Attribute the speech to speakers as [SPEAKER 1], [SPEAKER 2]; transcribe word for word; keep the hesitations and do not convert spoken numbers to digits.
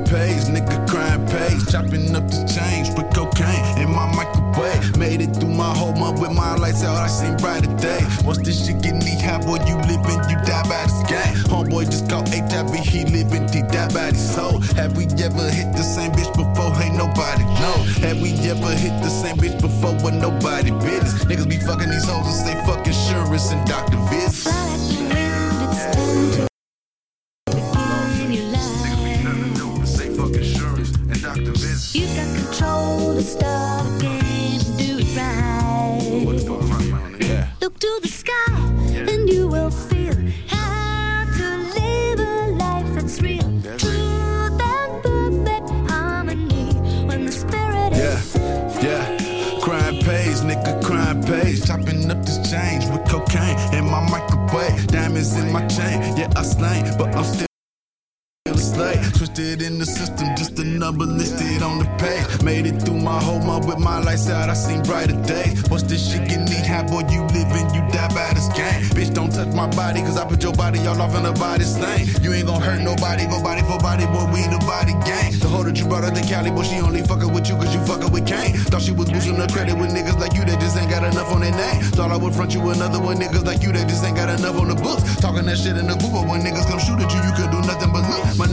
[SPEAKER 1] pays, nigga crime pays. Chopping up the change with cocaine in my microwave. Made it through my whole month with my lights out, I seen brighter day. Once this shit get me high, boy, you living, you die by this game. Homeboy just caught H I V, he living, he died by his soul. Have we ever hit the same bitch before? Ain't nobody know. Have we ever hit the same bitch before with nobody business? Niggas be fucking these hoes and say fuck insurance and doctor visits.
[SPEAKER 2] Fly like the wind, it's time to begin your life.
[SPEAKER 1] Say fuck insurance and doctor visits.
[SPEAKER 2] You got control to start again and do it right.
[SPEAKER 1] What the fuck am I on? Yeah.
[SPEAKER 2] Look to the sky and you will feel how to live a life that's real.
[SPEAKER 1] That's
[SPEAKER 2] Truth and perfect harmony when the spirit
[SPEAKER 1] Yeah,
[SPEAKER 2] is
[SPEAKER 1] yeah. Crime pays, nigga, crime pays. Chopping up this change with cocaine in my microwave. Diamonds in my chain, yeah, I slain, but I'm still a slave. Twisted in the system, just a number listed on the page. Made it through my whole month with my lights out, I seen brighter days. Once this shit get me high, boy, you living, you die by this game. Bitch, don't touch my body, cause I put your body all off in the body stain. You ain't gon' hurt nobody, go body for body, boy, we the body gang. The hoe that you brought up to Cali, boy, she only fuckin' with you cause you fuckin' with Kane. Thought she was boosting the credit with niggas like you that just ain't got enough on their name. Thought I would front you another one, niggas like you that just ain't got enough on the books. Talking that shit in the booth, but when niggas come shoot at you, you could do nothing but